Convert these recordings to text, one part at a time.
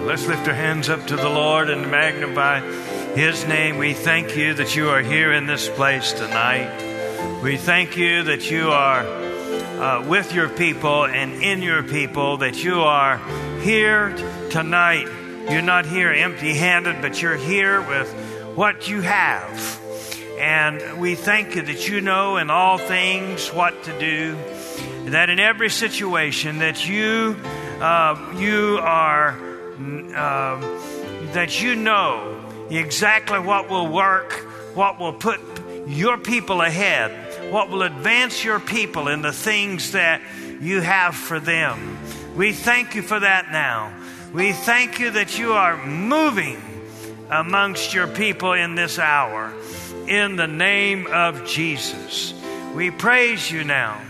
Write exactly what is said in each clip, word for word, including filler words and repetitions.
Let's lift our hands up to the Lord and magnify His name. We thank you that you are here in this place tonight. We thank you that you are uh, with your people and in your people, that you are here tonight. You're not here empty-handed, but you're here with what you have. And we thank you that you know in all things what to do, that in every situation that you uh, you are uh, that you know exactly what will work, what will put your people ahead, what will advance your people in the things that you have for them. We thank you for that now. We thank you that you are moving amongst your people in this hour. In the name of Jesus, we praise you now.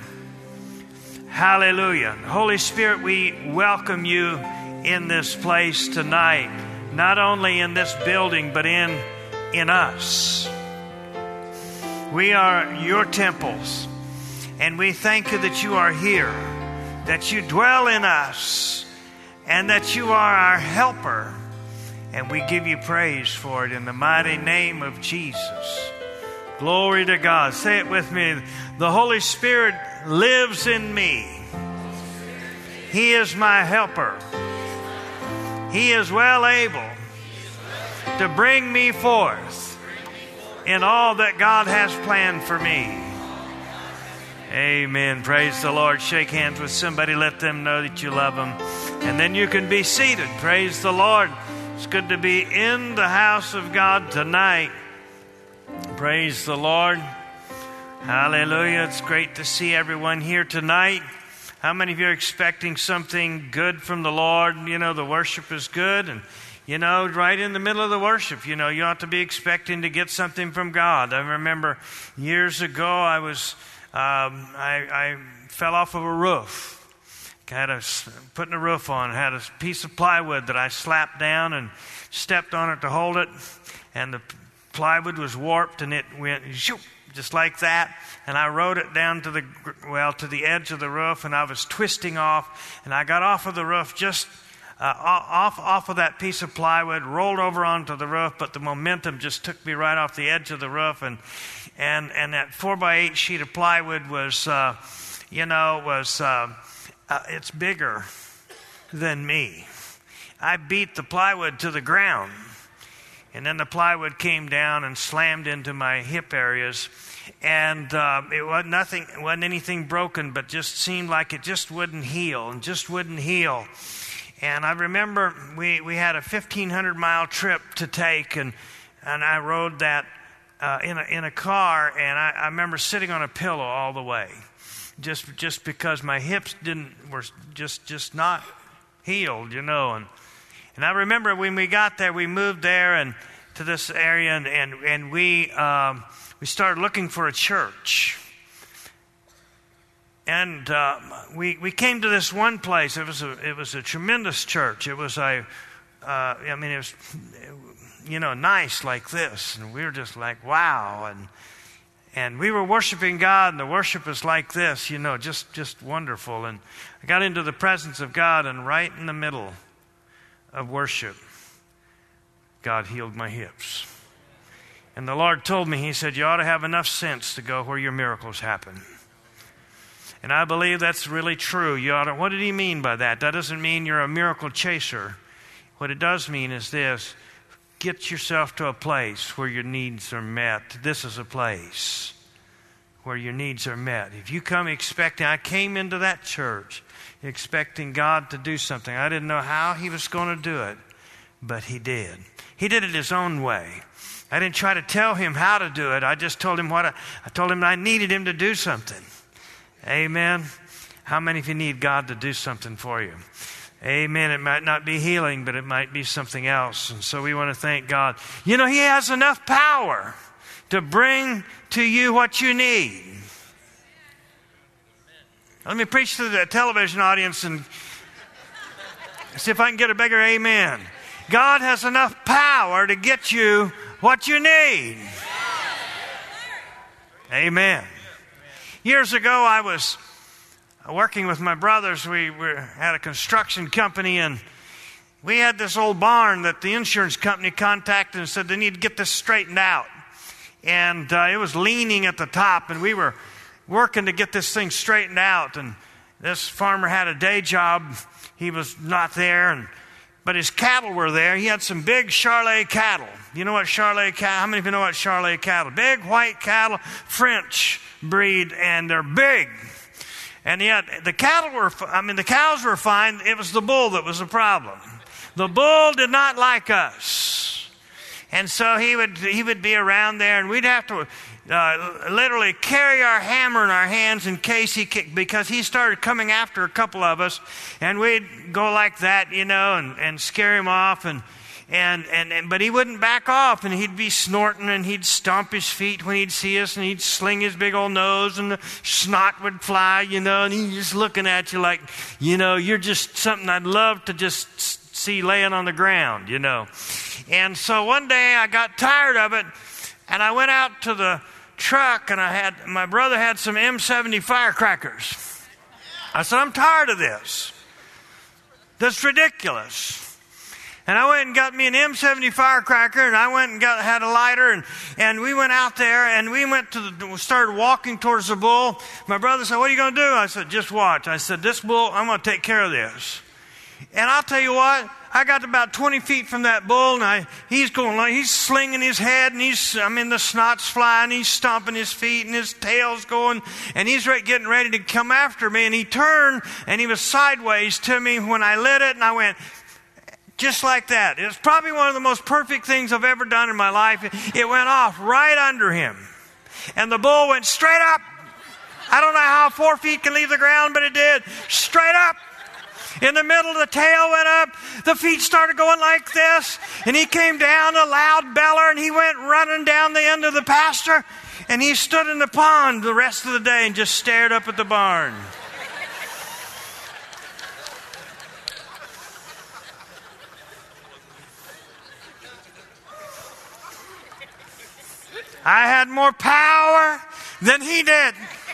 Hallelujah. Holy Spirit, we welcome you in this place tonight, not only in this building, but in, in us. We are your temples, and we thank you that you are here, that you dwell in us, and that you are our helper. And we give you praise for it in the mighty name of Jesus. Glory to God. Say it with me. The Holy Spirit lives in me. He is my helper. He is well able to bring me forth in all that God has planned for me. Amen. Praise the Lord. Shake hands with somebody. Let them know that you love them. And then you can be seated. Praise the Lord. It's good to be in the house of God tonight. Praise the Lord. Hallelujah. It's great to see everyone here tonight. How many of you are expecting something good from the Lord? You know, the worship is good. And, you know, right in the middle of the worship, you know, you ought to be expecting to get something from God. I remember years ago, I was, um, I, I fell off of a roof. Had a, putting a roof on, had a piece of plywood that I slapped down and stepped on it to hold it. And the plywood was warped and it went shoop, just like that. And I rode it down to the, well, to the edge of the roof, and I was twisting off, and I got off of the roof just uh, off, off of that piece of plywood, rolled over onto the roof, but the momentum just took me right off the edge of the roof, and, and, and that four by eight sheet of plywood was, uh, you know, was, uh, uh, it's bigger than me. I beat the plywood to the ground. And then the plywood came down and slammed into my hip areas. And uh, it wasn't nothing, it wasn't anything broken, but just seemed like it just wouldn't heal and just wouldn't heal. And I remember we, we had a fifteen hundred mile trip to take, and and I rode that uh, in a in a car, and I, I remember sitting on a pillow all the way, just just because my hips didn't were just just not healed, you know. And And I remember when we got there, we moved there and to this area, and and, and we um, we started looking for a church. And uh, we we came to this one place. It was a it was a tremendous church. It was a uh, I mean it was you know nice like this, and we were just like wow, and and we were worshiping God, and the worship was like this, you know, just just wonderful. And I got into the presence of God, and right in the middle of worship, God healed my hips. And the Lord told me, He said, you ought to have enough sense to go where your miracles happen. And I believe that's really true. You ought to, what did He mean by that? That doesn't mean you're a miracle chaser. What it does mean is this: get yourself to a place where your needs are met. This is a place where your needs are met. If you come expecting, I came into that church expecting God to do something. I didn't know how He was going to do it, but He did. He did it His own way. I didn't try to tell Him how to do it. I just told Him what I, I told Him I needed Him to do something. Amen. How many of you need God to do something for you? Amen. It might not be healing, but it might be something else. And so we want to thank God. You know, He has enough power to bring to you what you need. Let me preach to the television audience and see if I can get a bigger amen. God has enough power to get you what you need. Amen. Years ago, I was working with my brothers. We were, had a construction company, and we had this old barn that the insurance company contacted and said they need to get this straightened out. And uh, it was leaning at the top, and we were working to get this thing straightened out. And this farmer had a day job. He was not there, and but his cattle were there. He had some big Charolais cattle. You know what Charolais cattle? How many of you know what Charolais cattle? Big white cattle, French breed, and they're big. And yet the cattle were, I mean, the cows were fine. It was the bull that was the problem. The bull did not like us. And so he would he would be around there, and we'd have to uh, literally carry our hammer in our hands in case he kicked, because he started coming after a couple of us, and we'd go like that, you know, and, and scare him off, and, and and and but he wouldn't back off, and he'd be snorting, and he'd stomp his feet when he'd see us, and he'd sling his big old nose, and the snot would fly, you know, and he's just looking at you like, you know, you're just something I'd love to just see laying on the ground, you know. And so one day I got tired of it, and I went out to the truck, and I had my brother had some M seventy firecrackers. I said, I'm tired of this. That's ridiculous. And I went and got me an M seventy firecracker, and I went and got had a lighter, and, and we went out there, and we went to the, started walking towards the bull. My brother said, what are you going to do? I said, just watch. I said, this bull, I'm going to take care of this. And I'll tell you what, I got about twenty feet from that bull, and I, he's going like, he's slinging his head, and he's, I mean, the snot's flying, he's stomping his feet, and his tail's going, and he's right, getting ready to come after me. And he turned, and he was sideways to me when I lit it, and I went, just like that. It was probably one of the most perfect things I've ever done in my life. It went off right under him. And the bull went straight up. I don't know how four feet can leave the ground, but it did. Straight up. In the middle, the tail went up. The feet started going like this. And he came down, a loud beller, and he went running down the end of the pasture. And he stood in the pond the rest of the day and just stared up at the barn. I had more power than he did.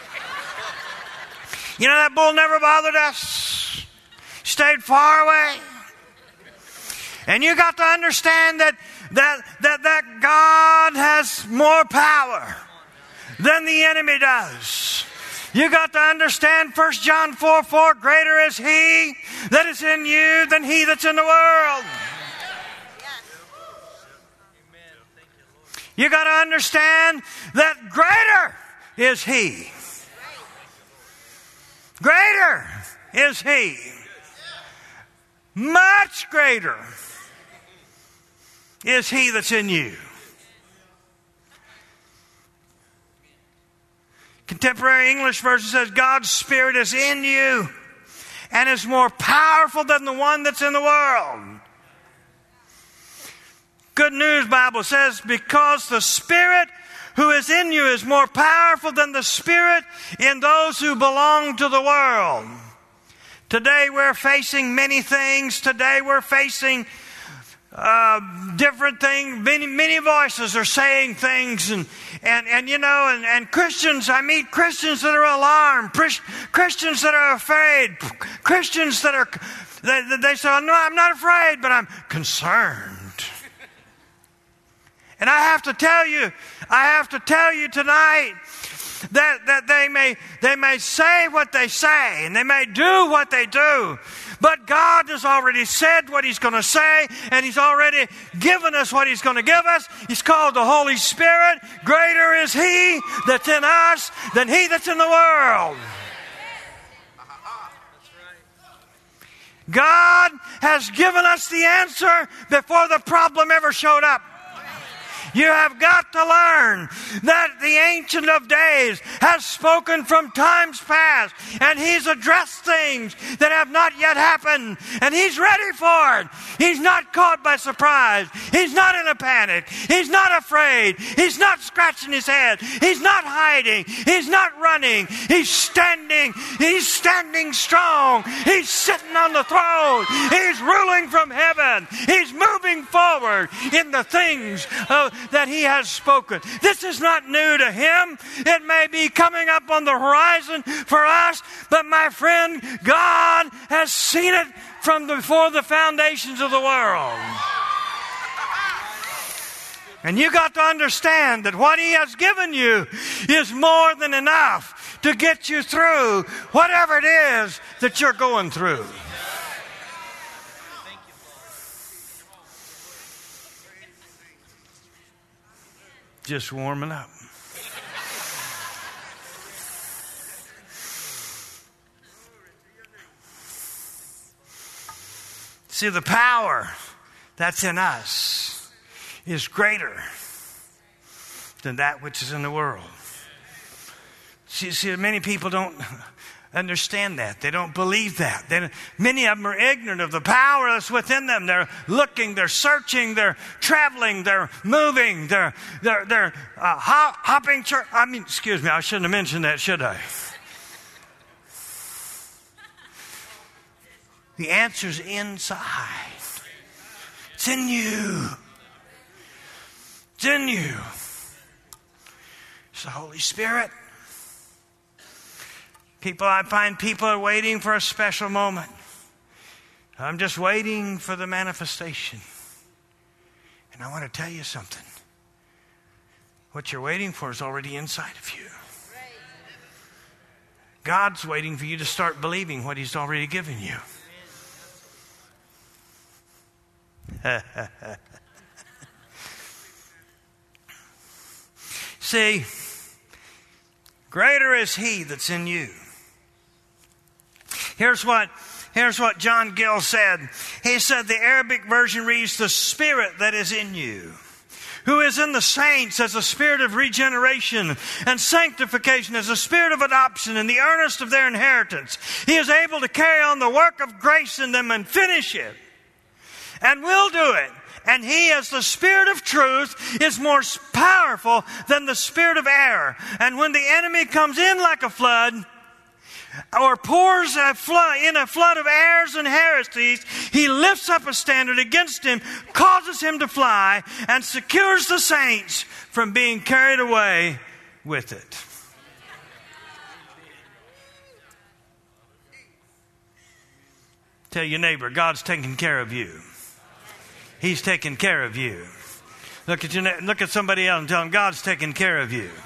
You know, that bull never bothered us. Stayed far away. And you got to understand that that that that God has more power than the enemy does. You got to understand First John four four, greater is he that is in you than he that's in the world. You got to understand that greater is he. Greater is he. Much greater is he that's in you. Contemporary English version says, God's Spirit is in you and is more powerful than the one that's in the world. Good News Bible says, because the Spirit who is in you is more powerful than the Spirit in those who belong to the world. Today we're facing many things. Today we're facing uh, different things. Many, many voices are saying things. And, and, and you know, and, and Christians, I meet Christians that are alarmed. Christians that are afraid. Christians that are, they, they say, no, I'm not afraid, but I'm concerned. And I have to tell you, I have to tell you tonight that, that they may they may say what they say and they may do what they do, but God has already said what He's going to say, and He's already given us what He's going to give us. He's called the Holy Spirit. Greater is He that's in us than he that's in the world. God has given us the answer before the problem ever showed up. You have got to learn that the Ancient of Days has spoken from times past, and He's addressed things that have not yet happened, and He's ready for it. He's not caught by surprise. He's not in a panic. He's not afraid. He's not scratching his head. He's not hiding. He's not running. He's standing. He's standing strong. He's sitting on the throne. He's ruling from heaven. He's moving forward in the things of that He has spoken. This is not new to Him. It may be coming up on the horizon for us, but my friend, God has seen it from before the foundations of the world. And you got to understand that what He has given you is more than enough to get you through whatever it is that you're going through. Just warming up. See, the power that's in us is greater than that which is in the world. See, see many people don't understand that. They don't believe that. They, many of them are ignorant of the power that's within them. They're looking, they're searching, they're traveling, they're moving, they're they're they're uh, hop, hopping. Church. I mean, excuse me, I shouldn't have mentioned that, should I? The answer's inside. It's in you. It's in you. It's the Holy Spirit. People, I find people are waiting for a special moment. I'm just waiting for the manifestation. And I want to tell you something. What you're waiting for is already inside of you. God's waiting for you to start believing what He's already given you. See, greater is He that's in you. Here's what, here's what John Gill said. He said, the Arabic version reads, the Spirit that is in you, who is in the saints as a spirit of regeneration and sanctification, as a spirit of adoption and the earnest of their inheritance. He is able to carry on the work of grace in them and finish it. And will do it. And He, as the Spirit of truth, is more powerful than the spirit of error. And when the enemy comes in like a flood, or pours a flood, in a flood of errors and heresies, He lifts up a standard against him, causes him to fly, and secures the saints from being carried away with it. Tell your neighbor, God's taking care of you. He's taking care of you. Look at your, look at somebody else and tell them, God's taking care of you.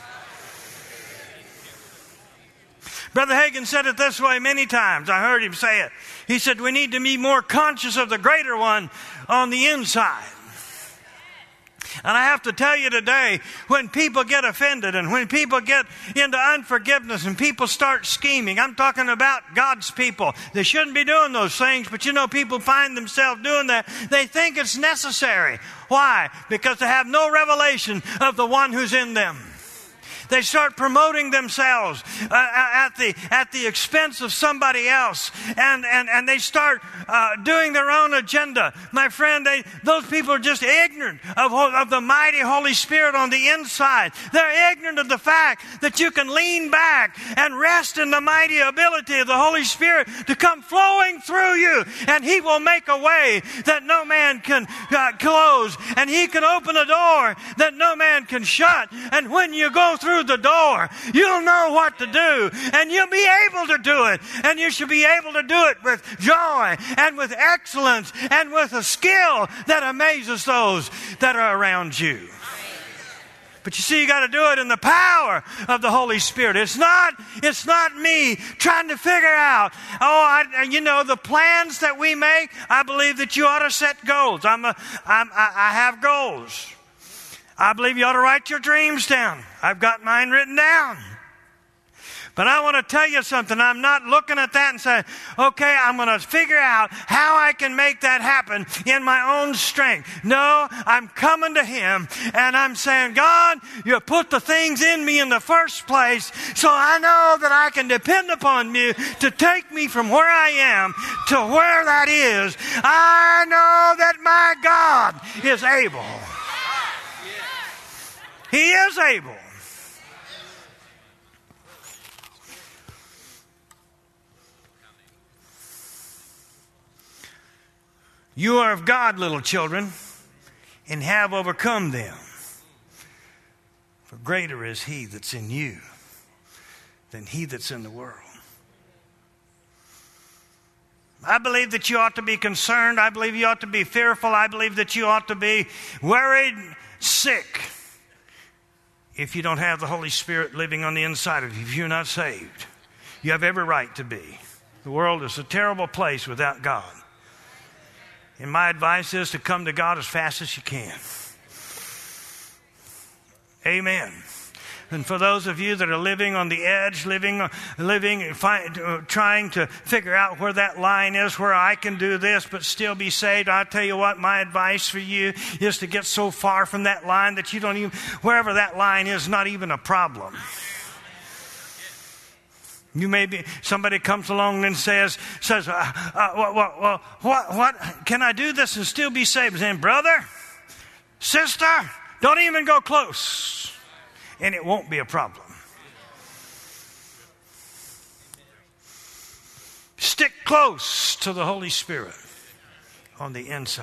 Brother Hagin said it this way many times. I heard him say it. He said, we need to be more conscious of the greater one on the inside. And I have to tell you today, when people get offended and when people get into unforgiveness and people start scheming, I'm talking about God's people. They shouldn't be doing those things, but you know, people find themselves doing that. They think it's necessary. Why? Because they have no revelation of the one who's in them. They start promoting themselves uh, at the at the expense of somebody else, and and and they start uh, doing their own agenda. My friend, they, those people are just ignorant of of the mighty Holy Spirit on the inside. They're ignorant of the fact that you can lean back and rest in the mighty ability of the Holy Spirit to come flowing through you, and He will make a way that no man can uh, close, and He can open a door that no man can shut. And when you go through the door, you'll know what to do, and you'll be able to do it, and you should be able to do it with joy and with excellence and with a skill that amazes those that are around you. But you see, you got to do it in the power of the Holy Spirit. It's not, it's not me trying to figure out, oh, I, you know, the plans that we make. I believe that you ought to set goals. I'm a, I'm, I, I have goals. I believe you ought to write your dreams down. I've got mine written down. But I want to tell you something. I'm not looking at that and saying, okay, I'm going to figure out how I can make that happen in my own strength. No, I'm coming to Him and I'm saying, God, you put the things in me in the first place so I know that I can depend upon you to take me from where I am to where that is. I know that my God is able. He is able. You are of God, little children, and have overcome them. For greater is he that's in you than he that's in the world. I believe that you ought to be concerned. I believe you ought to be fearful. I believe that you ought to be worried, sick, if you don't have the Holy Spirit living on the inside of you, if you're not saved. You have every right to be. The world is a terrible place without God. And my advice is to come to God as fast as you can. Amen. And for those of you that are living on the edge, living, living, find, uh, trying to figure out where that line is, where I can do this but still be saved, I'll tell you what, my advice for you is to get so far from that line that you don't even, wherever that line is, not even a problem. You may be, somebody comes along and says, says, uh, uh, well, well, well, what, what, can I do this and still be saved? And saying, brother, sister, don't even go close, and it won't be a problem. Stick close to the Holy Spirit on the inside.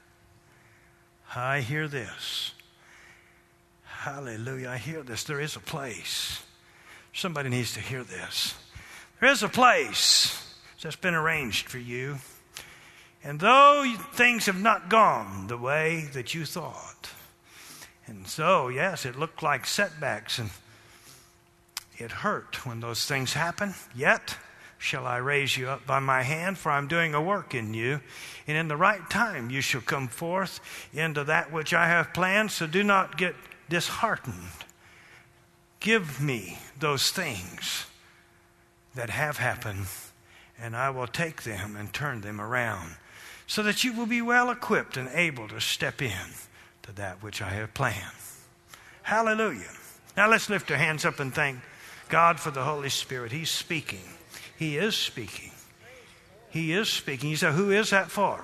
I hear this. Hallelujah, I hear this. There is a place. Somebody needs to hear this. There is a place that's been arranged for you. And though things have not gone the way that you thought, and so, yes, it looked like setbacks, and it hurt when those things happen, yet shall I raise you up by my hand, for I'm doing a work in you, and in the right time you shall come forth into that which I have planned, so do not get disheartened. Give me those things that have happened, and I will take them and turn them around so that you will be well equipped and able to step in to that which I have planned. Hallelujah. Now let's lift our hands up and thank God for the Holy Spirit. He's speaking. He is speaking. He is speaking. You say, who is that for?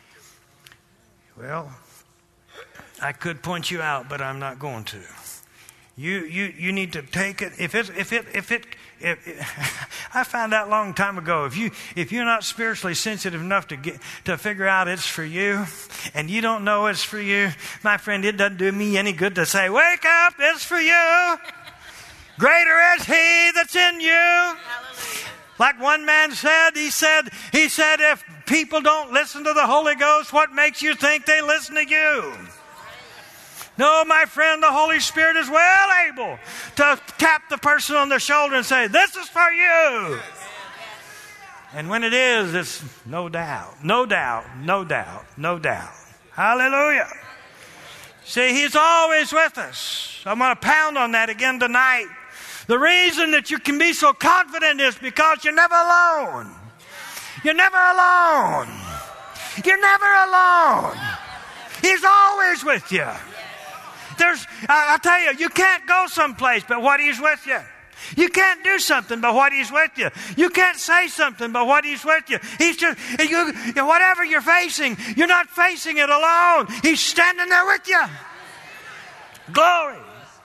Well, I could point you out, but I'm not going to. You you you need to take it. If it if it if it, if it I found out a long time ago. If you if you're not spiritually sensitive enough to get to figure out it's for you, and you don't know it's for you, my friend, it doesn't do me any good to say, "Wake up, it's for you." Greater is He that's in you. Hallelujah. Like one man said, he said he said, if people don't listen to the Holy Ghost, what makes you think they listen to you? No, my friend, the Holy Spirit is well able to tap the person on the shoulder and say, this is for you. And when it is, it's no doubt, no doubt, no doubt, no doubt. Hallelujah. See, He's always with us. I'm going to pound on that again tonight. The reason that you can be so confident is because you're never alone. You're never alone. You're never alone. He's always with you. There's, I'll tell you, you can't go someplace but what He's with you. You can't do something but what He's with you. You can't say something but what He's with you. He's just, you, whatever you're facing, you're not facing it alone. He's standing there with you. Glory.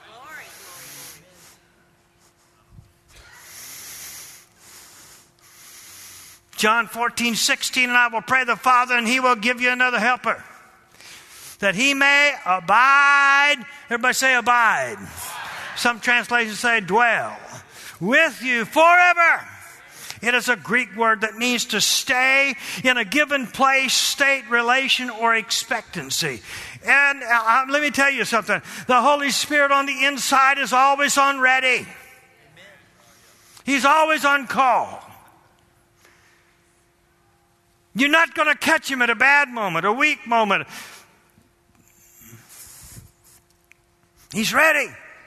John fourteen, sixteen, and I will pray the Father, and He will give you another helper, that He may abide. Everybody say abide. Some translations say dwell with you forever. It is a Greek word that means to stay in a given place, state, relation, or expectancy. And uh, let me tell you something. The Holy Spirit on the inside is always on ready. He's always on call. You're not going to catch Him at a bad moment, a weak moment. He's ready.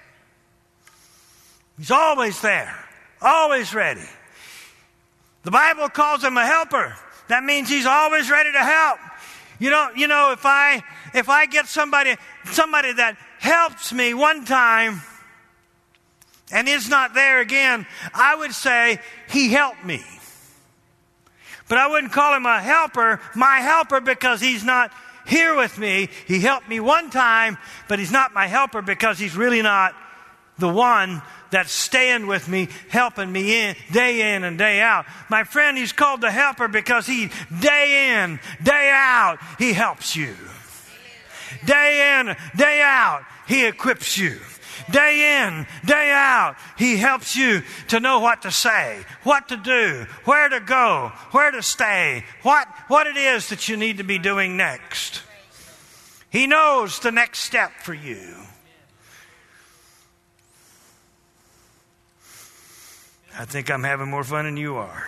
He's always there, always ready. The Bible calls Him a helper. That means He's always ready to help. You know, you know, if I if I get somebody somebody that helps me one time and is not there again, I would say He helped me. But I wouldn't call Him a helper, my helper, because He's not here with me. He helped me one time, but He's not my helper because He's really not the one that's staying with me, helping me in day in and day out. My friend, He's called the helper because He, day in, day out, He helps you. Day in, day out, He equips you. Day in, day out, He helps you to know what to say, what to do, where to go, where to stay, what, what it is that you need to be doing next. He knows the next step for you. I think I'm having more fun than you are.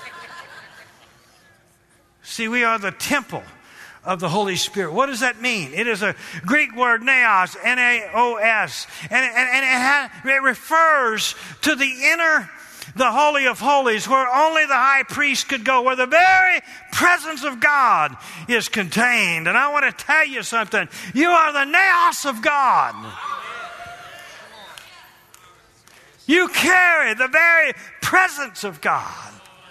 See, we are the temple of the Holy Spirit. What does that mean? It is a Greek word, naos, N A O S. And, and, and it, ha, it refers to the inner, the Holy of Holies, where only the high priest could go, where the very presence of God is contained. And I want to tell you something. You are the naos of God. You carry the very presence of God.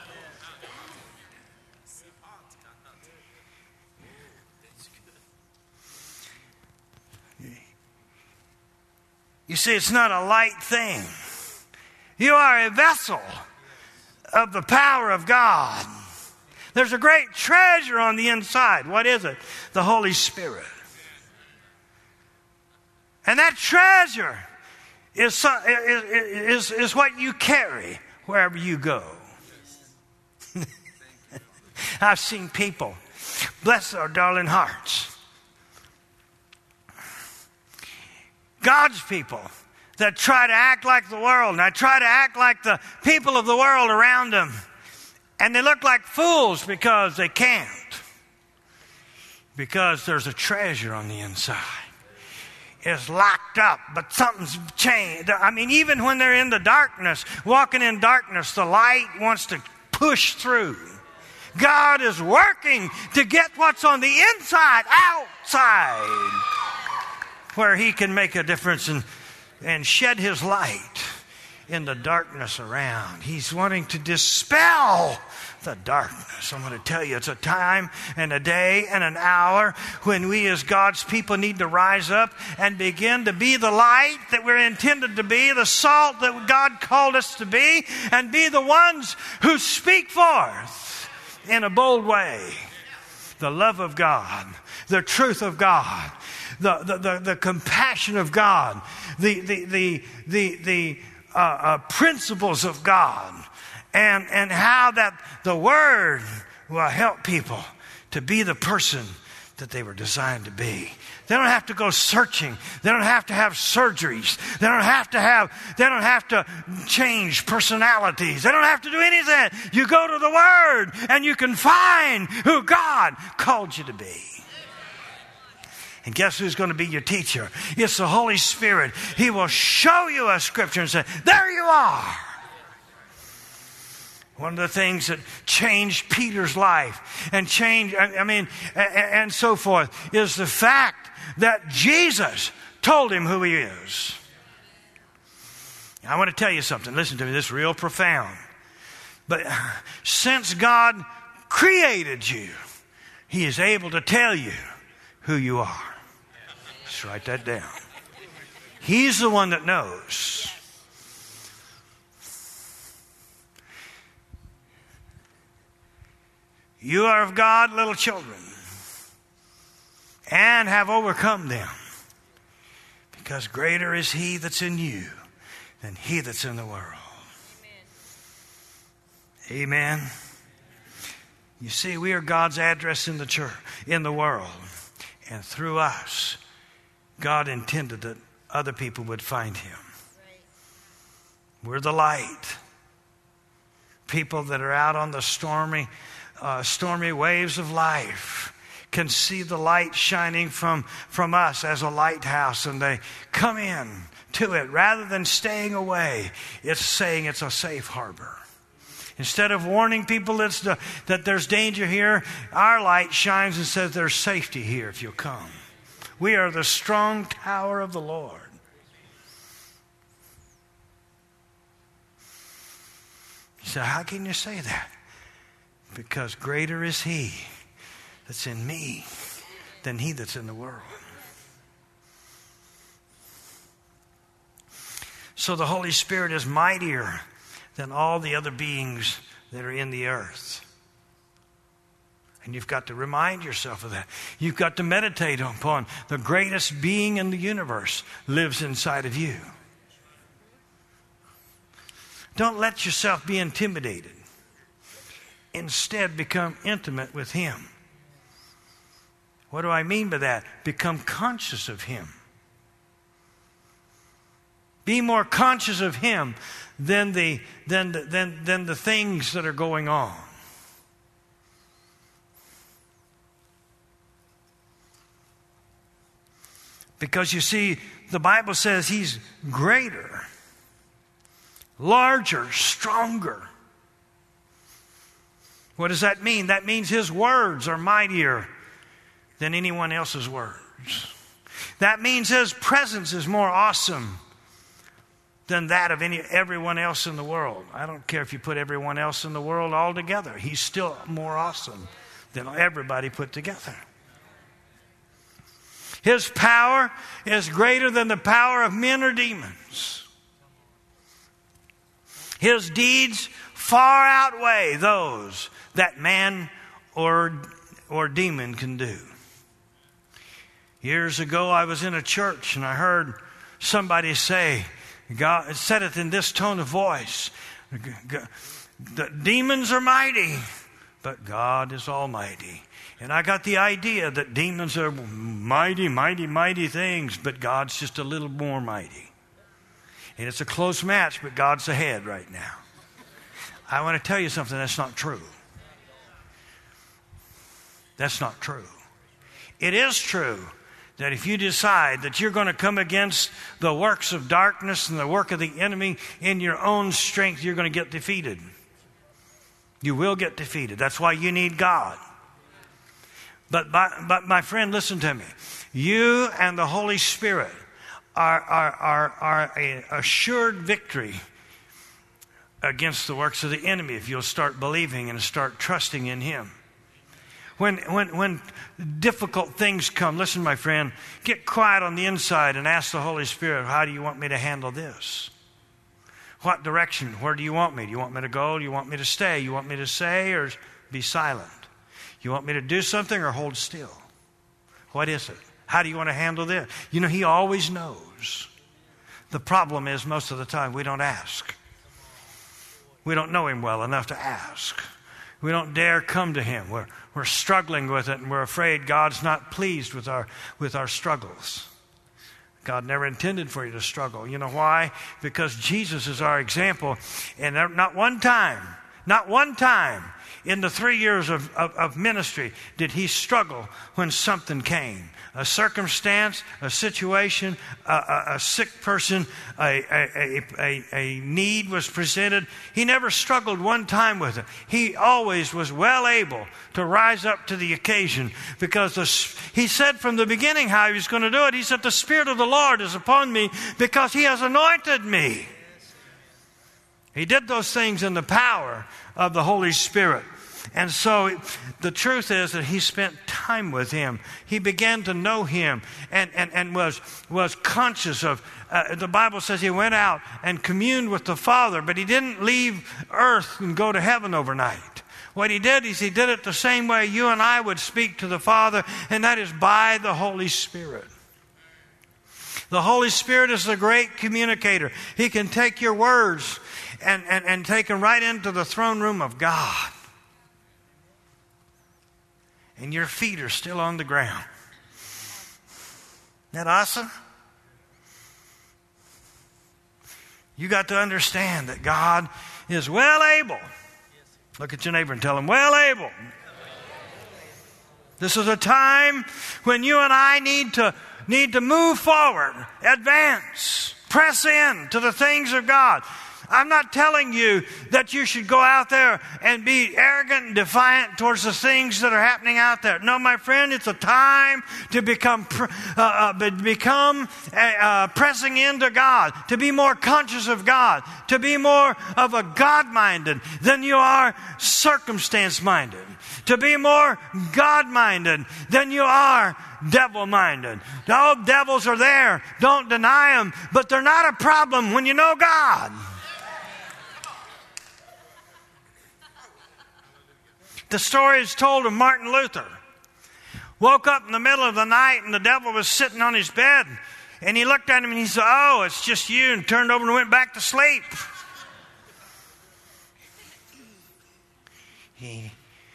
You see, it's not a light thing. You are a vessel of the power of God. There's a great treasure on the inside. What is it? The Holy Spirit. And that treasure is, is, is what you carry wherever you go. I've seen people, bless their darling hearts, God's people that try to act like the world, and I try to act like the people of the world around them, and they look like fools because they can't. Because there's a treasure on the inside. It's locked up, but something's changed. I mean, even when they're in the darkness, walking in darkness, the light wants to push through. God is working to get what's on the inside outside, where He can make a difference and, and shed His light in the darkness around. He's wanting to dispel the darkness. I'm going to tell you, it's a time and a day and an hour when we as God's people need to rise up and begin to be the light that we're intended to be, the salt that God called us to be, and be the ones who speak forth in a bold way the love of God, the truth of God, The, the, the, the compassion of God, the, the, the, the, the uh, uh, principles of God, and, and how that the Word will help people to be the person that they were designed to be. They don't have to go searching. They don't have to have surgeries. They don't have to have, they don't have to change personalities. They don't have to do anything. You go to the Word and you can find who God called you to be. And guess who's going to be your teacher? It's the Holy Spirit. He will show you a scripture and say, there you are. One of the things that changed Peter's life and changed, I mean, and so forth, is the fact that Jesus told him who He is. I want to tell you something. Listen to me. This is real profound. But since God created you, He is able to tell you who you are. Just write that down. He's the one that knows. You are of God, little children, and have overcome them, because greater is He that's in you than he that's in the world. Amen. Amen. You see, we are God's address in the church, in the world. And through us, God intended that other people would find Him. We're the light. People that are out on the stormy, uh, stormy waves of life can see the light shining from, from us as a lighthouse, and they come in to it. Rather than staying away, it's saying it's a safe harbor. Instead of warning people that's the, that there's danger here, our light shines and says there's safety here if you'll come. We are the strong tower of the Lord. You say, how can you say that? Because greater is He that's in me than he that's in the world. So the Holy Spirit is mightier than all the other beings that are in the earth. And you've got to remind yourself of that. You've got to meditate upon the greatest being in the universe lives inside of you. Don't let yourself be intimidated. Instead, become intimate with Him. What do I mean by that? Become conscious of Him. Be more conscious of Him than the, than the, than, than the things that are going on. Because you see, the Bible says He's greater, larger, stronger. What does that mean? That means His words are mightier than anyone else's words. That means His presence is more awesome than that of any everyone else in the world. I don't care if you put everyone else in the world all together. He's still more awesome than everybody put together. His power is greater than the power of men or demons. His deeds far outweigh those that man or, or demon can do. Years ago, I was in a church and I heard somebody say, God said it in this tone of voice, the demons are mighty, but God is almighty. And I got the idea that demons are mighty, mighty, mighty things, but God's just a little more mighty. And it's a close match, but God's ahead right now. I want to tell you something that's not true. That's not true. It is true that if you decide that you're going to come against the works of darkness and the work of the enemy in your own strength, you're going to get defeated. You will get defeated. That's why you need God. But, by, but my friend, listen to me. You and the Holy Spirit are, are, are, are an assured victory against the works of the enemy if you'll start believing and start trusting in Him. When, when, when difficult things come, listen, my friend, get quiet on the inside and ask the Holy Spirit, how do you want me to handle this? What direction? Where do you want me? Do you want me to go? Do you want me to stay? You want me to say or be silent? You want me to do something or hold still? What is it? How do you want to handle this? You know, He always knows. The problem is most of the time we don't ask. We don't know Him well enough to ask. We don't dare come to Him. We're, we're struggling with it and we're afraid God's not pleased with our, with our struggles. God never intended for you to struggle. You know why? Because Jesus is our example. And not one time, not one time in the three years of, of, of ministry did He struggle when something came. A circumstance, a situation, a, a, a sick person, a, a, a, a need was presented. He never struggled one time with it. He always was well able to rise up to the occasion because the, He said from the beginning how He was going to do it. He said, the Spirit of the Lord is upon me because He has anointed me. He did those things in the power of the Holy Spirit. And so the truth is that he spent time with Him. He began to know Him and, and, and was, was conscious of, uh, the Bible says He went out and communed with the Father, but He didn't leave earth and go to heaven overnight. What He did is He did it the same way you and I would speak to the Father, and that is by the Holy Spirit. The Holy Spirit is the great communicator. He can take your words and, and, and take them right into the throne room of God. And your feet are still on the ground. Isn't that awesome? You got to understand that God is well able. Look at your neighbor and tell him, well able. This is a time when you and I need to, need to move forward, advance, press in to the things of God. I'm not telling you that you should go out there and be arrogant and defiant towards the things that are happening out there. No, my friend, it's a time to become uh, uh, become uh, pressing into God, to be more conscious of God, to be more of a God-minded than you are circumstance-minded, to be more God-minded than you are devil-minded. No, devils are there. Don't deny them, but they're not a problem when you know God. The story is told of Martin Luther. Woke up in the middle of the night and the devil was sitting on his bed. And he looked at him and he said, "Oh, it's just you," and turned over and went back to sleep. He,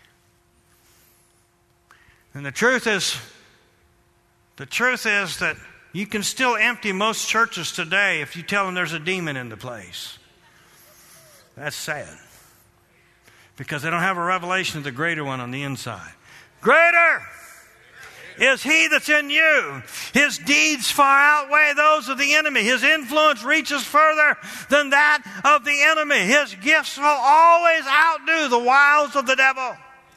and the truth is, the truth is that you can still empty most churches today if you tell them there's a demon in the place. That's sad. Because they don't have a revelation of the greater one on the inside. Greater is he that's in you. His deeds far outweigh those of the enemy. His influence reaches further than that of the enemy. His gifts will always outdo the wiles of the devil.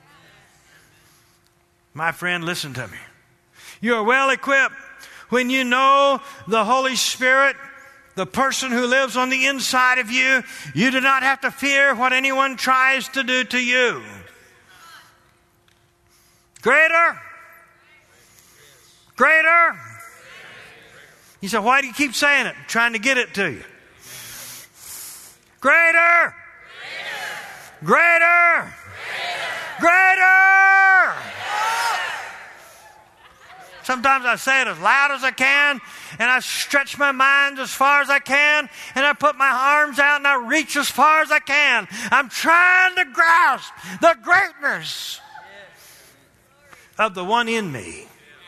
My friend, listen to me. You are well equipped when you know the Holy Spirit, the person who lives on the inside of you. You do not have to fear what anyone tries to do to you. Greater. Greater. You say, why do you keep saying it? I'm trying to get it to you. Greater. Greater. Greater. Greater. Sometimes I say it as loud as I can, and I stretch my mind as far as I can, and I put my arms out and I reach as far as I can. I'm trying to grasp the greatness of the one in me.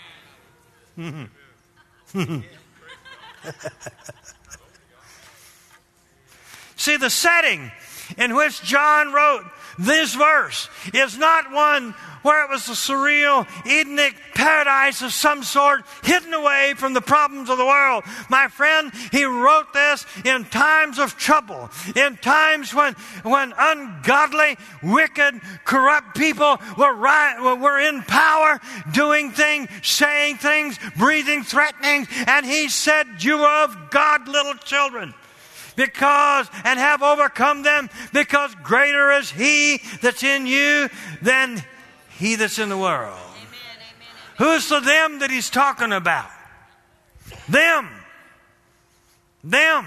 See, the setting in which John wrote this verse is not one where it was a surreal Edenic paradise of some sort hidden away from the problems of the world. My friend, he wrote this in times of trouble, in times when, when ungodly, wicked, corrupt people were, right, were in power, doing things, saying things, breathing threatening, and he said, "You are of God, little children, because and have overcome them, because greater is he that's in you than he that's in the world." Amen, amen, amen. Who's the them that he's talking about? Them. Them.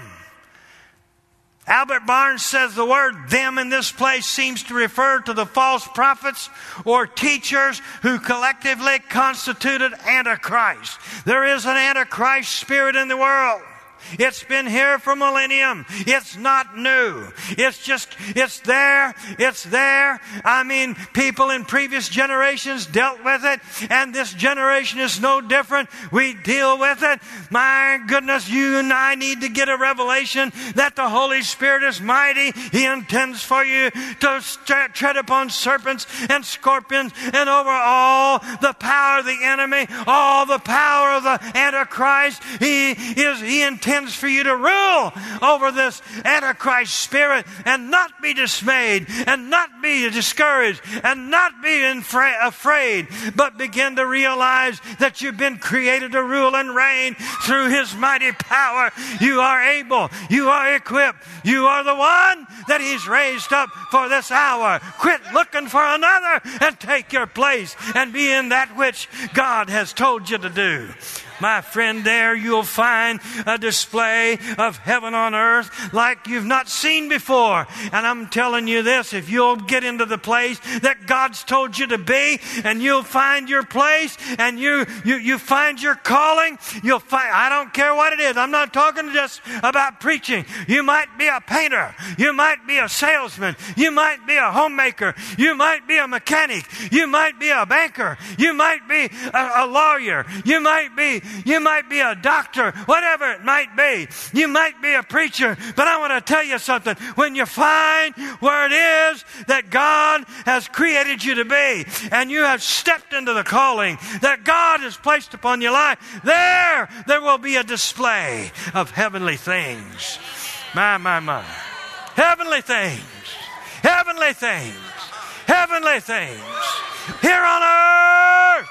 Albert Barnes says the word "them" in this place seems to refer to the false prophets or teachers who collectively constituted Antichrist. There is an Antichrist spirit in the world. It's been here for millennium. It's not new. It's just, it's there. It's there. I mean, people in previous generations dealt with it, and this generation is no different. We deal with it. My goodness, you and I need to get a revelation that the Holy Spirit is mighty. He intends for you to tread upon serpents and scorpions and over all the power of the enemy, all the power of the Antichrist. He is, he intends for you to rule over this Antichrist spirit and not be dismayed and not be discouraged and not be afraid, but begin to realize that you've been created to rule and reign through his mighty power. You are able. You are equipped. You are the one that he's raised up for this hour. Quit looking for another and take your place and be in that which God has told you to do. My friend, there you'll find a display of heaven on earth like you've not seen before. And I'm telling you this, if you'll get into the place that God's told you to be, and you'll find your place, and you, you, you find your calling, you'll find, I don't care what it is. I'm not talking just about preaching. You might be a painter. You might be a salesman. You might be a homemaker. You might be a mechanic. You might be a banker. You might be a, a lawyer. You might be You might be a doctor, whatever it might be. You might be a preacher. But I want to tell you something. When you find where it is that God has created you to be, and you have stepped into the calling that God has placed upon your life, there, there will be a display of heavenly things. My, my, my. Heavenly things. Heavenly things. Heavenly things. Here on earth.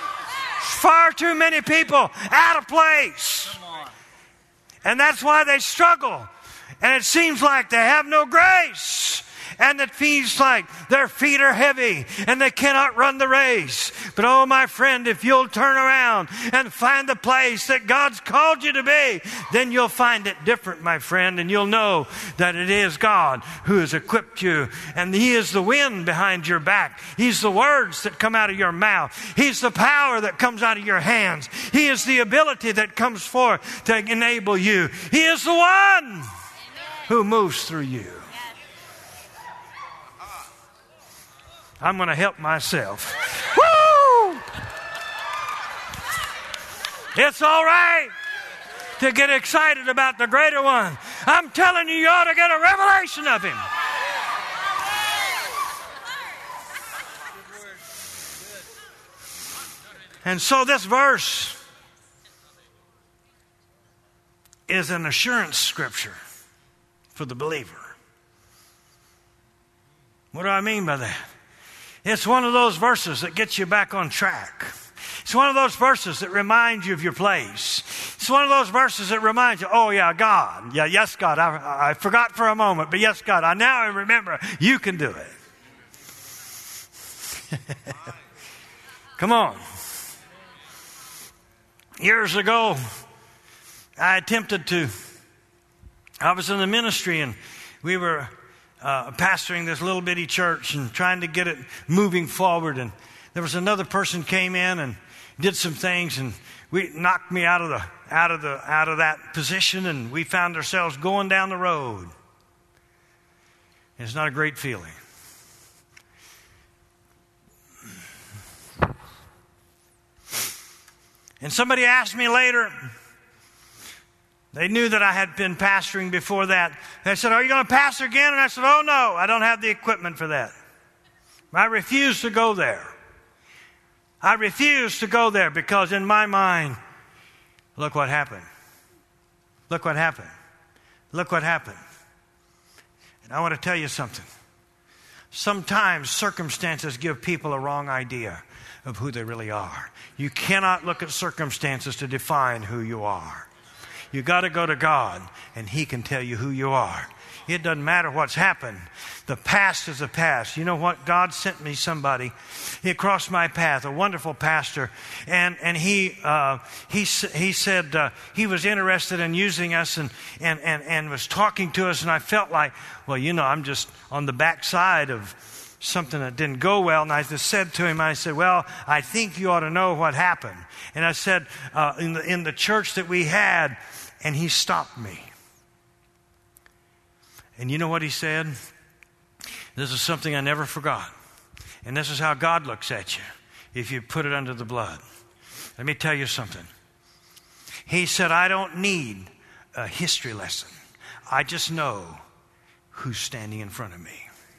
Far too many people out of place. And that's why they struggle. And it seems like they have no grace. And it feels like their feet are heavy and they cannot run the race. But oh, my friend, if you'll turn around and find the place that God's called you to be, then you'll find it different, my friend, and you'll know that it is God who has equipped you, and He is the wind behind your back. He's the words that come out of your mouth. He's the power that comes out of your hands. He is the ability that comes forth to enable you. He is the one who moves through you. I'm going to help myself. Woo! It's all right to get excited about the greater one. I'm telling you, you ought to get a revelation of Him. And so this verse is an assurance scripture for the believer. What do I mean by that? It's one of those verses that gets you back on track. It's one of those verses that reminds you of your place. It's one of those verses that reminds you, oh yeah, God. Yeah, yes, God. I, I forgot for a moment, but yes, God. I now remember you can do it. Come on. Years ago, I attempted to, I was in the ministry and we were uh, pastoring this little bitty church and trying to get it moving forward. And there was another person came in and did some things and we knocked me out of the out of the out of that position, and we found ourselves going down the road. It's not a great feeling. And somebody asked me later, they knew that I had been pastoring before that. They said, are you going to pastor again? And I said, oh no, I don't have the equipment for that. I refuse to go there. I refuse to go there because in my mind, look what happened. Look what happened. Look what happened. And I want to tell you something. Sometimes circumstances give people a wrong idea of who they really are. You cannot look at circumstances to define who you are. You got to go to God, and He can tell you who you are. It doesn't matter what's happened. The past is the past. You know what? God sent me somebody. He crossed my path, a wonderful pastor, and and he uh, he he said uh, he was interested in using us and and and and was talking to us, and I felt like, well, you know, I'm just on the backside of something that didn't go well, and I just said to him, I said, well, I think you ought to know what happened. And I said, uh, in the in the church that we had, and he stopped me. And you know what he said? This is something I never forgot. And this is how God looks at you if you put it under the blood. Let me tell you something. He said, I don't need a history lesson. I just know who's standing in front of me.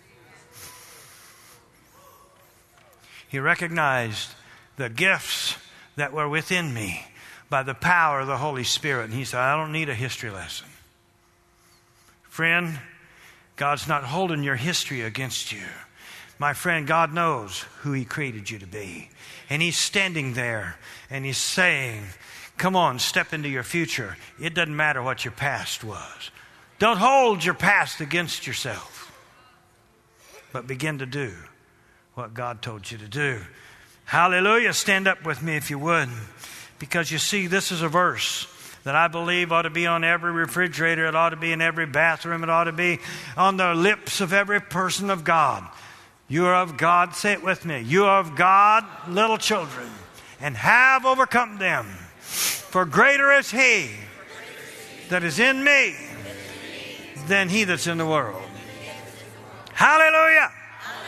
He recognized the gifts that were within me by the power of the Holy Spirit. And he said, I don't need a history lesson. Friend, God's not holding your history against you. My friend, God knows who He created you to be. And He's standing there and He's saying, come on, step into your future. It doesn't matter what your past was. Don't hold your past against yourself, but begin to do what God told you to do. Hallelujah. Stand up with me if you would. Because you see, this is a verse that I believe ought to be on every refrigerator. It ought to be in every bathroom. It ought to be on the lips of every person of God. You are of God. Say it with me. You are of God, little children, and have overcome them. For greater is He that is in me than he that's in the world. Hallelujah.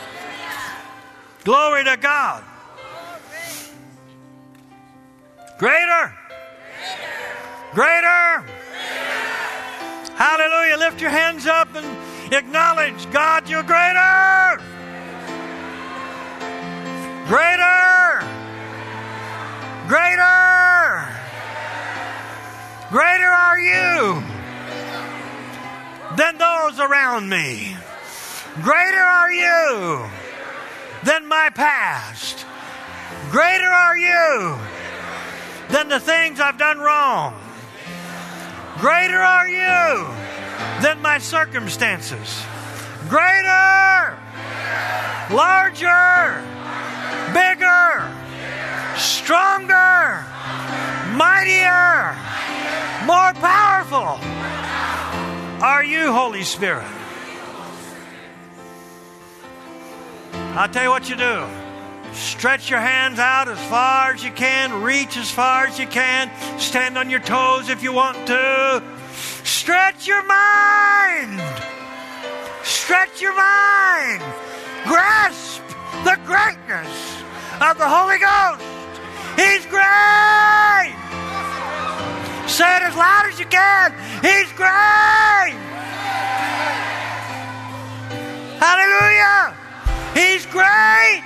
Glory to God. Greater. Greater. Hallelujah. Lift your hands up and acknowledge, God, you're greater. Greater. Greater. Greater are you than those around me. Greater are you than my past. Greater are you than the things I've done wrong. Greater are you than my circumstances. Greater, larger, bigger, vessel are you, Holy Spirit? I'll tell you what you do. Stretch your hands out as far as you can. Reach as far as you can. Stand on your toes if you want to. Stretch your mind. Stretch your mind. Grasp the greatness of the Holy Ghost. He's great. Say it as loud as you can. He's great. Hallelujah. He's great.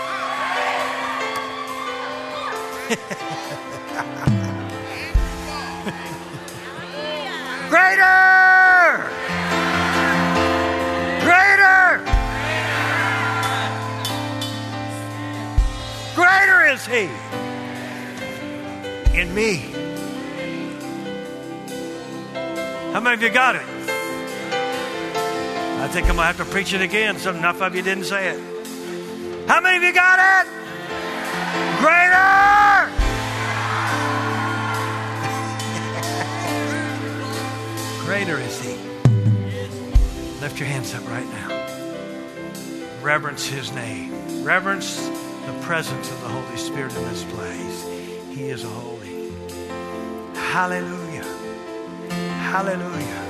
Greater. Greater. Greater is He in me. How many of you got it? I think I'm going to have to preach it again. So enough of you didn't say it. How many of you got it? Greater! Greater is He. Lift your hands up right now. Reverence His name. Reverence the presence of the Holy Spirit in this place. He is holy. Hallelujah. Hallelujah.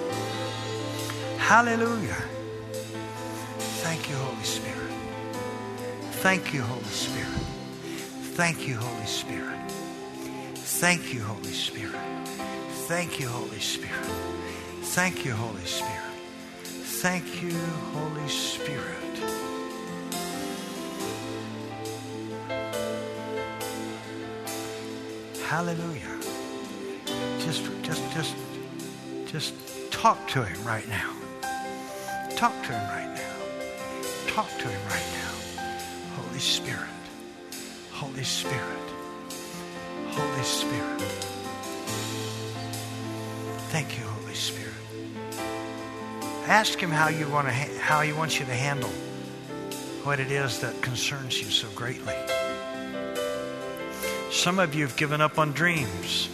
Hallelujah. Thank you, Holy Spirit. Thank you, Holy Spirit. Thank you, Holy Spirit. Thank you, Holy Spirit. Thank you, Holy Spirit. Thank you, Holy Spirit. Thank you, Holy Spirit. Hallelujah. Just, just, just, just talk to Him right now. Talk to Him right now. Talk to Him right now. Holy Spirit. Holy Spirit. Holy Spirit. Thank you, Holy Spirit. Ask Him how you want to, how He wants you to handle what it is that concerns you so greatly. Some of you have given up on dreams.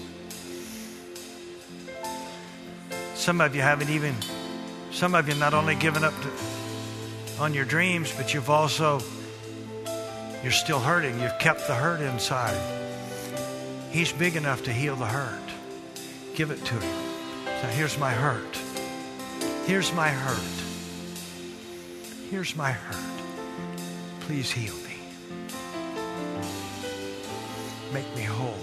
Some of you haven't even, some of you not only given up to, on your dreams, but you've also, you're still hurting. You've kept the hurt inside. He's big enough to heal the hurt. Give it to Him. So here's my hurt. Here's my hurt. Here's my hurt. Please heal me. Make me whole.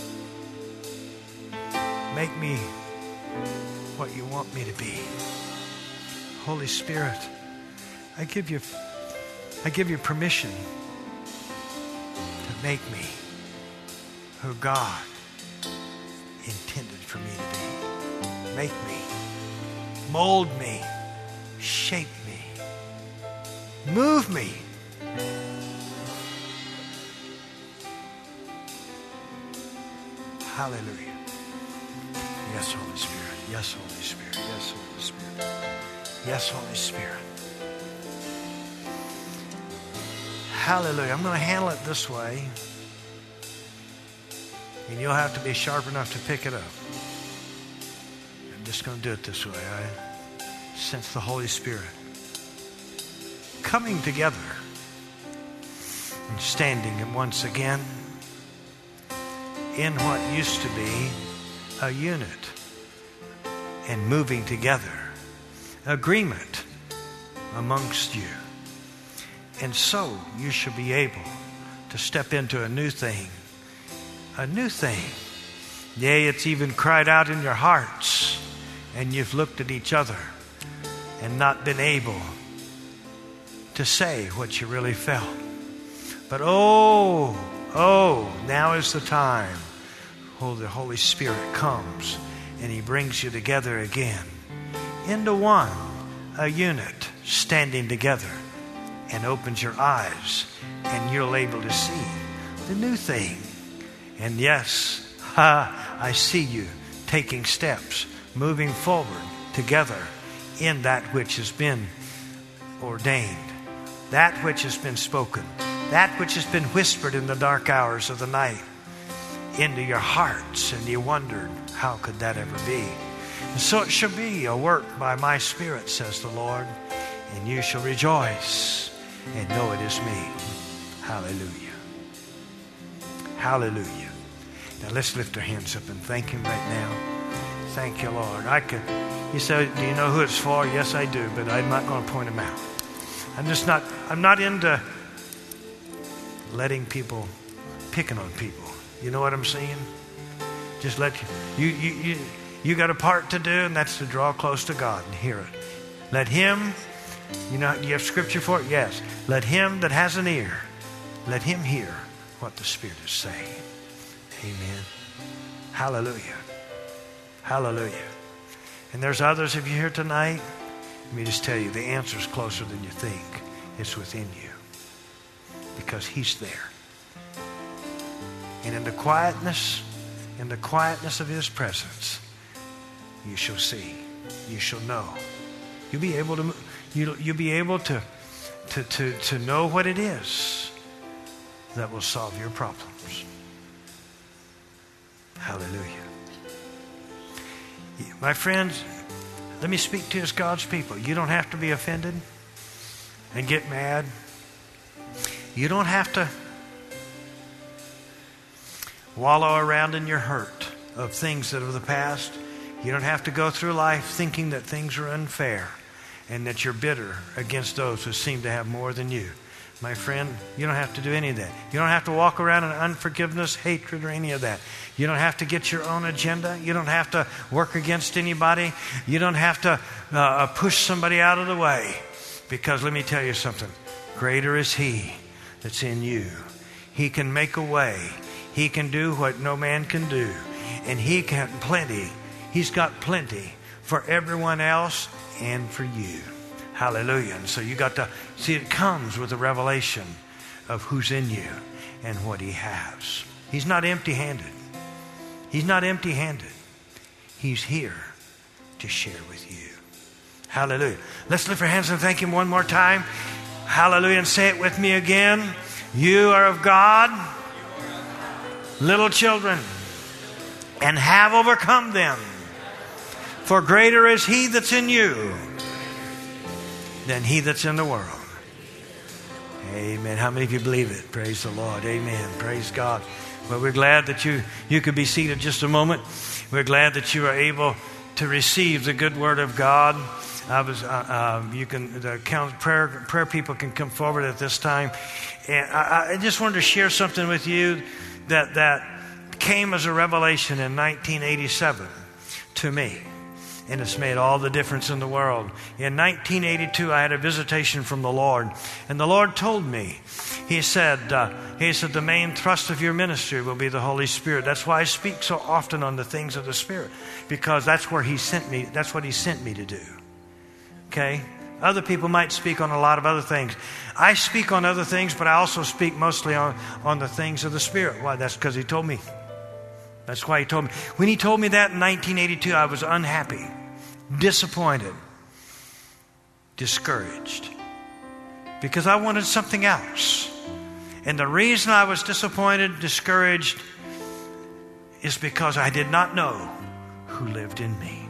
Make me what you want me to be. Holy Spirit, I give you I give you permission to make me who God intended for me to be. Make me, mold me, shape me, move me. Hallelujah. Yes, Holy Spirit. Yes, Holy Spirit. Yes, Holy Spirit. Yes, Holy Spirit. Hallelujah. I'm going to handle it this way. And you'll have to be sharp enough to pick it up. I'm just going to do it this way. I sense the Holy Spirit coming together and standing once again in what used to be a unit and moving together, agreement amongst you. And so you should be able to step into a new thing, a new thing. Yea, it's even cried out in your hearts, and you've looked at each other and not been able to say what you really felt. But oh, oh, now is the time. Oh, the Holy Spirit comes and He brings you together again into one, a unit, standing together, and opens your eyes, and you're able to see the new thing. And yes, ha, I see you taking steps, moving forward together in that which has been ordained, that which has been spoken, that which has been whispered in the dark hours of the night into your hearts. And you wondered, how could that ever be? And so it shall be, a work by my Spirit, says the Lord, and you shall rejoice and know it is me. Hallelujah. Hallelujah. Now let's lift our hands up and thank Him right now. Thank you, Lord. I could, you say, do you know who it's for? Yes, I do, but I'm not going to point them out. I'm just not, I'm not into letting people, picking on people. You know what I'm saying? Just let you, you, you, you, you got a part to do, and that's to draw close to God and hear it. Let Him, you know, you have scripture for it? Yes. Let him that has an ear, let him hear what the Spirit is saying. Amen. Hallelujah. Hallelujah. And there's others of you here tonight. Let me just tell you, the answer is closer than you think. It's within you. Because He's there. And in the quietness, in the quietness of His presence, you shall see. You shall know. You'll be able to, you'll, you'll be able to, to, to, to know what it is that will solve your problems. Hallelujah. My friends, let me speak to you as God's people. You don't have to be offended and get mad. You don't have to wallow around in your hurt of things that are the past. You don't have to go through life thinking that things are unfair and that you're bitter against those who seem to have more than you. My friend, you don't have to do any of that. You don't have to walk around in unforgiveness, hatred, or any of that. You don't have to get your own agenda. You don't have to work against anybody. You don't have to uh, push somebody out of the way. Because let me tell you something. Greater is He that's in you. He can make a way. He can do what no man can do. And He can plenty. He's got plenty for everyone else and for you. Hallelujah. And so you got to see it comes with a revelation of who's in you and what He has. He's not empty-handed. He's not empty-handed. He's here to share with you. Hallelujah. Let's lift our hands and thank Him one more time. Hallelujah. And say it with me again. You are of God, little children, and have overcome them. For greater is He that's in you than he that's in the world. Amen. How many of you believe it? Praise the Lord. Amen. Praise God. Well, we're glad that you, you could be seated just a moment. We're glad that you are able to receive the good word of God. I was, uh, um, you can, the count, prayer, prayer people can come forward at this time. And I, I just wanted to share something with you that, that came as a revelation in nineteen eighty-seven to me. And it's made all the difference in the world. In nineteen eighty-two, I had a visitation from the Lord. And the Lord told me, He said, uh, He said, the main thrust of your ministry will be the Holy Spirit. That's why I speak so often on the things of the Spirit. Because that's where He sent me. That's what He sent me to do. Okay? Other people might speak on a lot of other things. I speak on other things, but I also speak mostly on, on the things of the Spirit. Why? That's because He told me. That's why He told me. When He told me that in nineteen eighty-two, I was unhappy, disappointed, discouraged, because I wanted something else. And the reason I was disappointed, discouraged, is because I did not know who lived in me.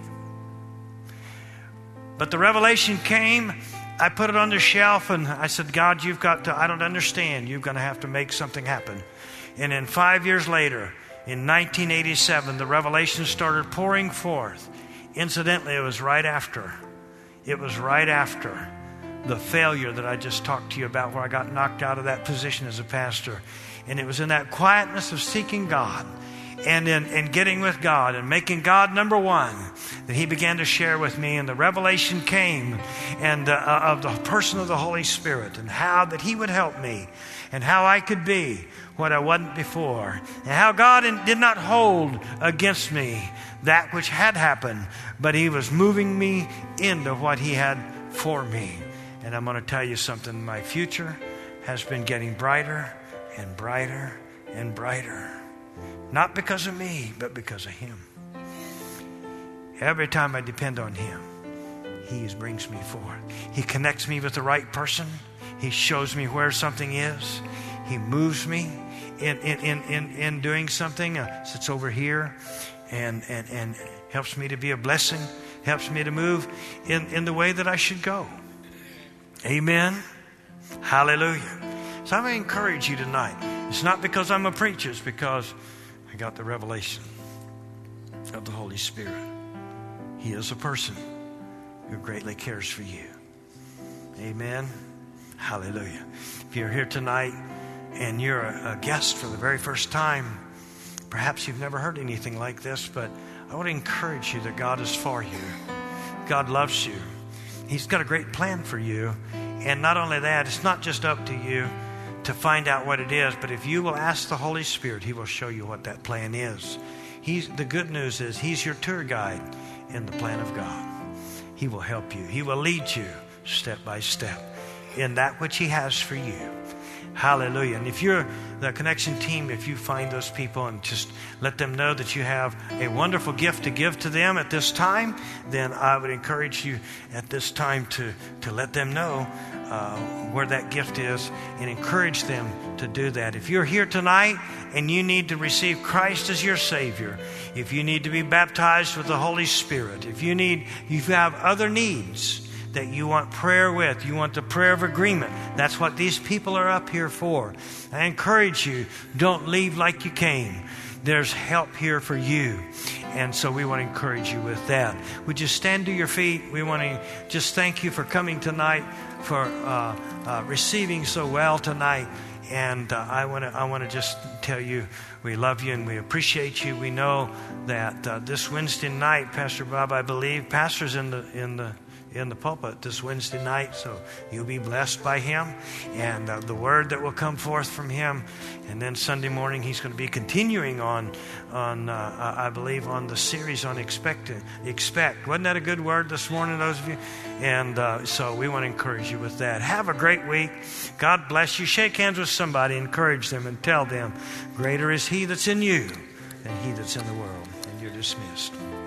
But the revelation came. I put it on the shelf and I said, God, you've got to, I don't understand. You're going to have to make something happen. And then five years later, in nineteen eighty-seven, the revelation started pouring forth. Incidentally, it was right after. It was right after the failure that I just talked to you about, where I got knocked out of that position as a pastor. And it was in that quietness of seeking God and in, in getting with God and making God number one that He began to share with me. And the revelation came and uh, of the person of the Holy Spirit and how that He would help me and how I could be what I wasn't before, and how God did not hold against me that which had happened, but He was moving me into what He had for me. And I'm going to tell you something. My future has been getting brighter and brighter and brighter. Not because of me, but because of Him. Every time I depend on Him, He brings me forward. He connects me with the right person. He shows me where something is. He moves me in in in in, in doing something. Uh, sits over here, and and and helps me to be a blessing, helps me to move in, in the way that I should go. Amen. Hallelujah. So I'm going to encourage you tonight. It's not because I'm a preacher. It's because I got the revelation of the Holy Spirit. He is a person who greatly cares for you. Amen. Hallelujah. If you're here tonight and you're a, a guest for the very first time, perhaps you've never heard anything like this, but I want to encourage you that God is for you. God loves you. He's got a great plan for you. And not only that, it's not just up to you to find out what it is, but if you will ask the Holy Spirit, He will show you what that plan is. He's, the good news is He's your tour guide in the plan of God. He will help you. He will lead you step by step in that which He has for you. Hallelujah. And if you're the Connection team, if you find those people and just let them know that you have a wonderful gift to give to them at this time, then I would encourage you at this time to, to let them know uh, where that gift is and encourage them to do that. If you're here tonight and you need to receive Christ as your Savior, if you need to be baptized with the Holy Spirit, if you need, you have other needs that you want prayer with, you want the prayer of agreement, that's what these people are up here for. I encourage you, don't leave like you came. There's help here for you. And so we want to encourage you with that. Would you stand to your feet? We want to just thank you for coming tonight, for uh, uh, receiving so well tonight. And uh, I want to I want to just tell you we love you and we appreciate you. We know that uh, this Wednesday night, Pastor Bob, I believe, pastor's in the in the in the pulpit this Wednesday night, so you'll be blessed by him and uh, the word that will come forth from him. And then Sunday morning he's going to be continuing on on uh, I believe on the series on expect expect wasn't that a good word this morning, those of you? And uh, so we want to encourage you with that. Have a great week. God bless you. Shake hands with somebody, encourage them, and tell them greater is He that's in you than he that's in the world. And you're dismissed.